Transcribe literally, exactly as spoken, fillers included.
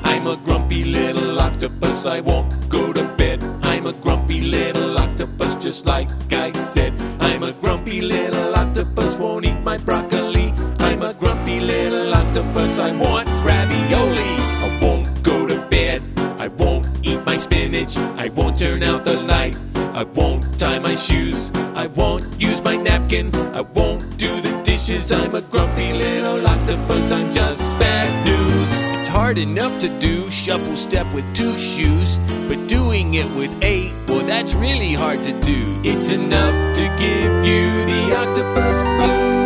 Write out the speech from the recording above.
I'm a grumpy little octopus, I won't go to bed. I'm a grumpy little octopus, just like I said. I'm a grumpy little octopus, won't eat my broccoli. I'm a grumpy little octopus, I want ravioli. I won't go to bed, I won't eat my spinach. I won't turn out the light, I won't tie my shoes. I won't use my napkin, I won't do the dishes. I'm a grumpy little octopus, I'm just bad news. It's hard enough to do shuffle step with two shoes, but doing it with eight, well, that's really hard to do. It's enough to give you the octopus blues.